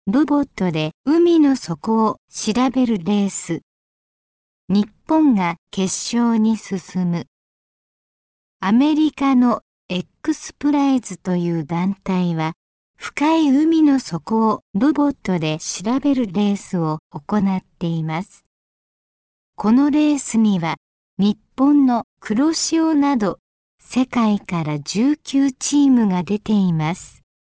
ロボットで海の底を調べるレース。日本が決勝に進む。アメリカの X プライズという団体は、深い海の底をロボットで調べるレースを行っています。このレースには、日本の黒潮など、世界から19チームが出ています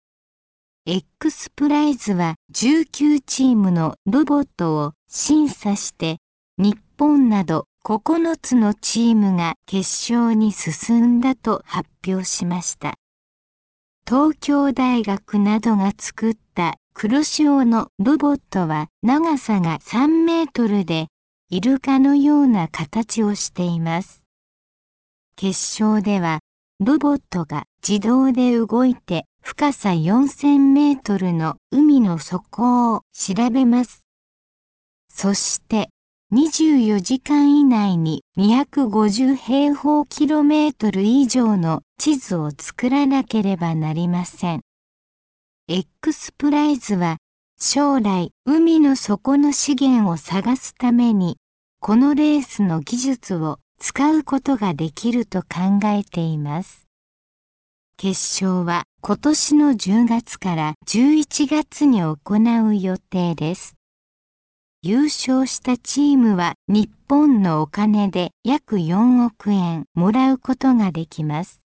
。X プライズは19チームのロボットを審査して、日本など9つのチームが決勝に進んだと発表しました。東京大学などが作った黒潮のロボットは長さが3メートルで、イルカのような形をしています。決勝ではロボットが自動で動いて深さ4000メートルの海の底を調べます。そして24時間以内に250平方キロメートル以上の地図を作らなければなりません。X プライズは将来海の底の資源を探すためにこのレースの技術を使うことができると考えています。決勝は今年の10月から11月に行う予定です。優勝したチームは日本のお金で約4億円もらうことができます。